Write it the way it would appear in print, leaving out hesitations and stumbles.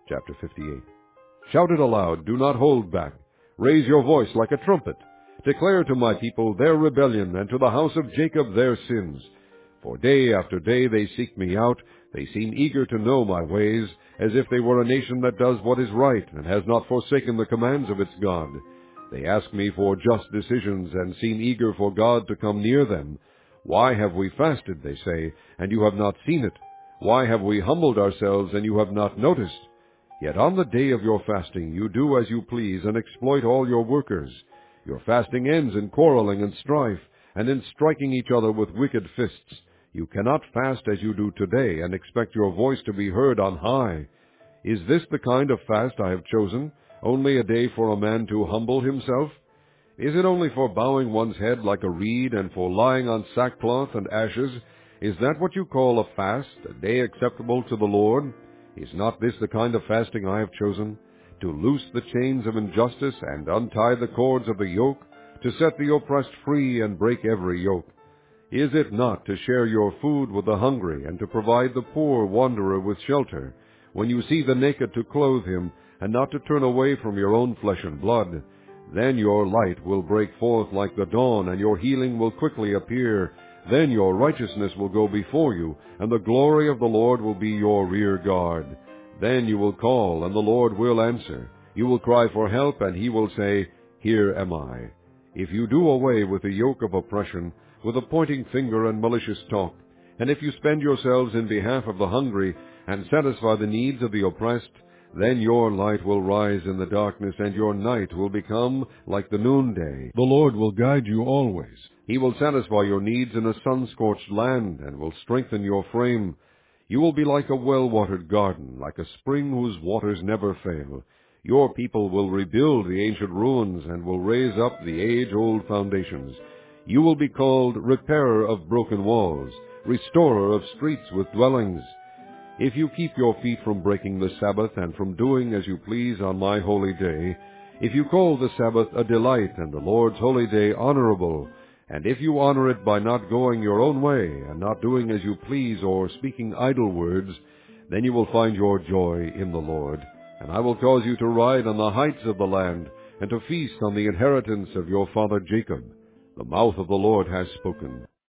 Chapter 58. Shout it aloud, do not hold back. Raise your voice like a trumpet. Declare to my people their rebellion, and to the house of Jacob their sins. For day after day they seek me out. They seem eager to know my ways, as if they were a nation that does what is right, and has not forsaken the commands of its God. They ask me for just decisions, and seem eager for God to come near them. Why have we fasted, they say, and you have not seen it? Why have we humbled ourselves, and you have not noticed? Yet on the day of your fasting you do as you please, and exploit all your workers. Your fasting ends in quarreling and strife, and in striking each other with wicked fists. You cannot fast as you do today, and expect your voice to be heard on high. Is this the kind of fast I have chosen, only a day for a man to humble himself? Is it only for bowing one's head like a reed, and for lying on sackcloth and ashes? Is that what you call a fast, a day acceptable to the Lord? Is not this the kind of fasting I have chosen? To loose the chains of injustice, and untie the cords of the yoke, to set the oppressed free, and break every yoke. Is it not to share your food with the hungry, and to provide the poor wanderer with shelter, when you see the naked to clothe him, and not to turn away from your own flesh and blood? Then your light will break forth like the dawn, and your healing will quickly appear. Then your righteousness will go before you, and the glory of the Lord will be your rear guard. Then you will call, and the Lord will answer. You will cry for help, and he will say, Here am I. If you do away with the yoke of oppression, with a pointing finger and malicious talk, and if you spend yourselves in behalf of the hungry, and satisfy the needs of the oppressed, then your light will rise in the darkness, and your night will become like the noonday. The Lord will guide you always. He will satisfy your needs in a sun-scorched land, and will strengthen your frame. You will be like a well-watered garden, like a spring whose waters never fail. Your people will rebuild the ancient ruins, and will raise up the age-old foundations. You will be called repairer of broken walls, restorer of streets with dwellings. If you keep your feet from breaking the Sabbath, and from doing as you please on my holy day, if you call the Sabbath a delight, and the Lord's holy day honorable, and if you honor it by not going your own way, and not doing as you please, or speaking idle words, then you will find your joy in the Lord. And I will cause you to ride on the heights of the land, and to feast on the inheritance of your father Jacob. The mouth of the Lord has spoken.